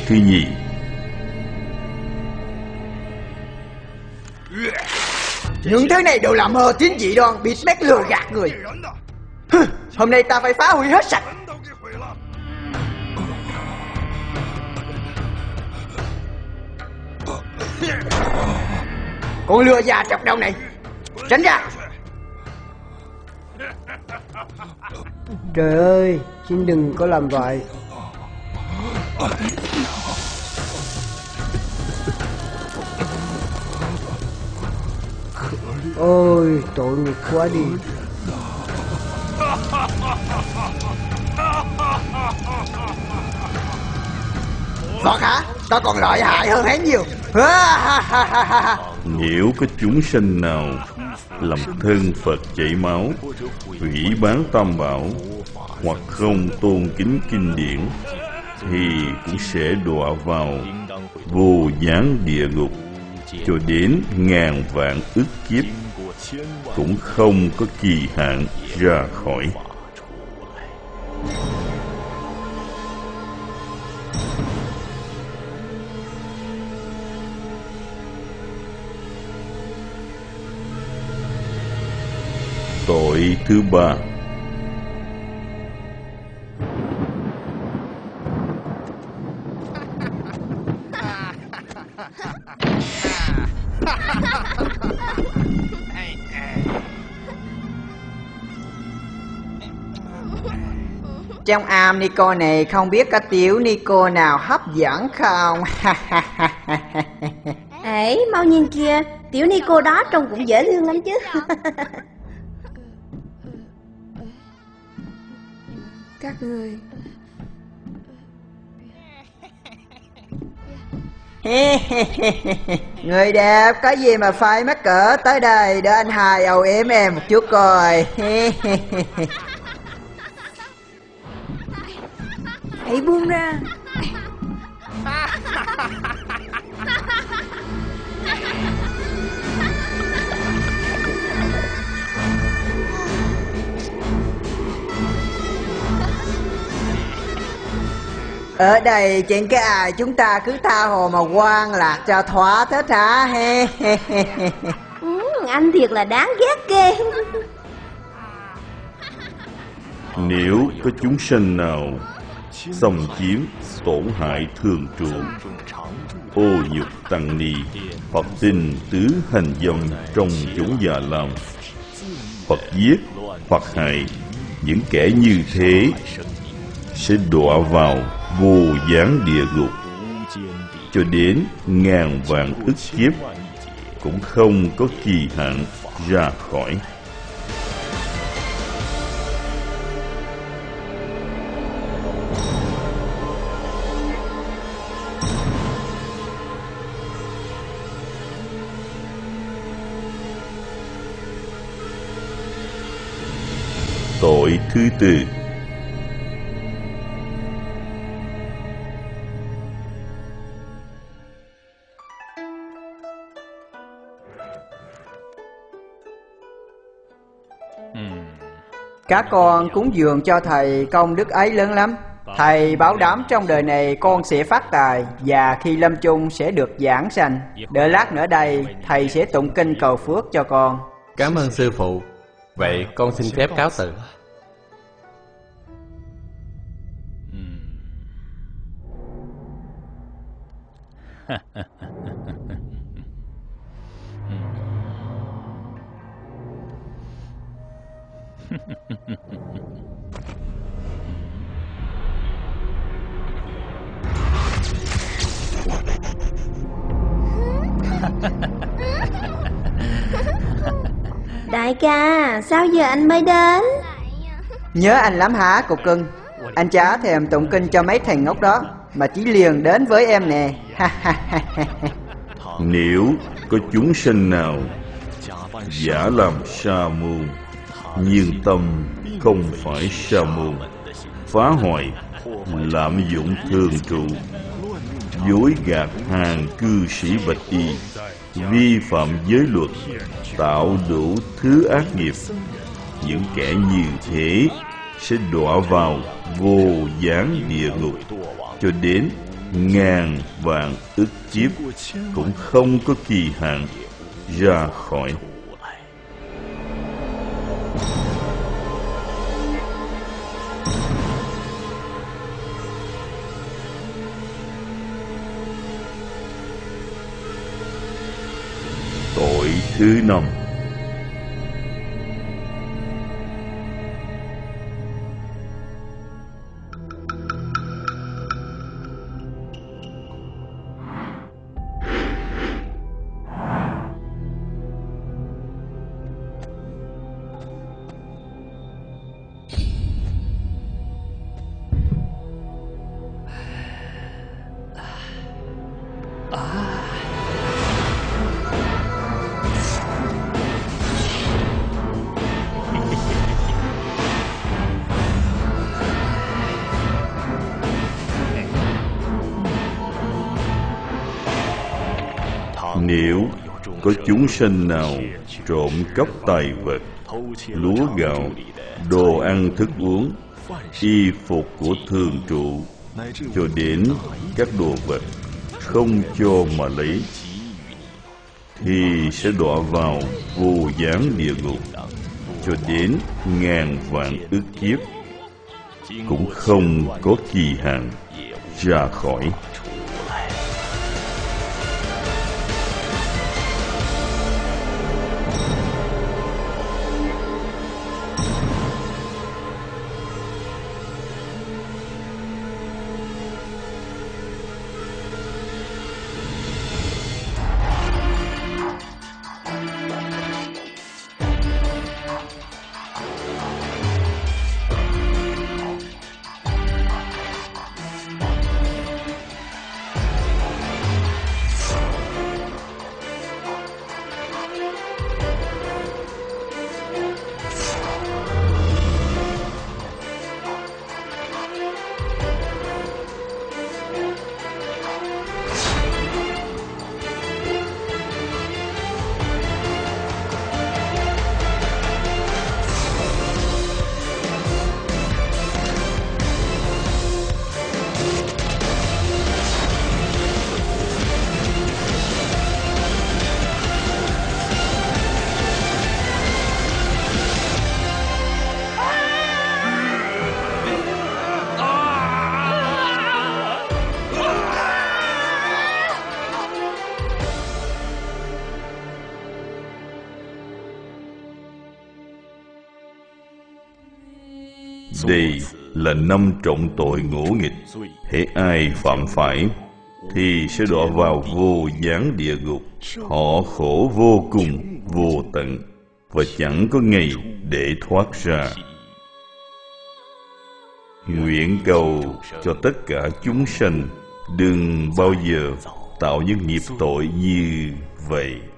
thứ nhì. Những thứ này đều là mơ tín dị đoan, bịt mép lừa gạt người. Hôm nay ta phải phá hủy hết sạch. Con lừa già chọc đầu này, tránh ra. Trời ơi, xin đừng có làm vậy. Ôi, tội nghiệp quá đi. Phật hả? Ta còn lợi hại hơn hắn nhiều. Nếu có chúng sinh nào làm thân Phật chảy máu, hủy bán tam bảo, hoặc không tôn kính kinh điển, thì cũng sẽ đọa vào vô gián địa ngục cho đến ngàn vạn ức kiếp, cũng không có kỳ hạn ra khỏi. Tội thứ ba. Trong am Nico này không biết có tiểu Nico nào hấp dẫn không? Ấy, mau nhìn kìa, tiểu Nico đó trông cũng dễ thương lắm chứ. Các người Người đẹp, có gì mà phải mắc cỡ, tới đây để anh hai âu yếm em một chút coi. hãy buông ra. Ở đây chuyện cái ai chúng ta cứ tha hồ mà quan lạc cho thỏa thích hả? Anh thiệt là đáng ghét ghê. Nếu có chúng sinh nào xâm chiếm, tổn hại thường trụ, ô nhục tăng ni, hoặc tin tứ hành dâm trong chốn già lam, hoặc giết hoặc hại những kẻ như thế, sẽ đọa vào vô gián địa ngục cho đến ngàn vạn ức kiếp, cũng không có kỳ hạn ra khỏi. Tội thứ tư. Các con cúng dường cho thầy công đức ấy lớn lắm. Thầy bảo đảm trong đời này con sẽ phát tài, và khi lâm chung sẽ được giảng sanh. Đợi lát nữa đây thầy sẽ tụng kinh cầu phước cho con. Cảm ơn sư phụ. Vậy con xin phép cáo từ. Đại ca, sao giờ anh mới đến? Nhớ anh lắm hả cục cưng? Anh chả thèm tụng kinh cho mấy thằng ngốc đó, mà chỉ liền đến với em nè. Nếu có chúng sinh nào giả làm sa môn, nhưng tâm không phải sa môn, phá hoại, lạm dụng thường trụ, dối gạt hàng cư sĩ bạch y, vi phạm giới luật, tạo đủ thứ ác nghiệp, những kẻ như thế sẽ đọa vào vô gián địa ngục cho đến ngàn vạn ức kiếp cũng không có kỳ hạn ra khỏi. Tội thứ 5. Nếu có chúng sinh nào trộm cắp tài vật, lúa gạo, đồ ăn thức uống, y phục của thường trụ, cho đến các đồ vật không cho mà lấy, thì sẽ đọa vào vô gián địa ngục cho đến ngàn vạn ức kiếp, cũng không có kỳ hạn ra khỏi. Đây là 5 trọng tội ngỗ nghịch. Hễ ai phạm phải thì sẽ đọa vào vô gián địa ngục. Họ khổ vô cùng, vô tận, và chẳng có ngày để thoát ra. Nguyện cầu cho tất cả chúng sanh đừng bao giờ tạo những nghiệp tội như vậy.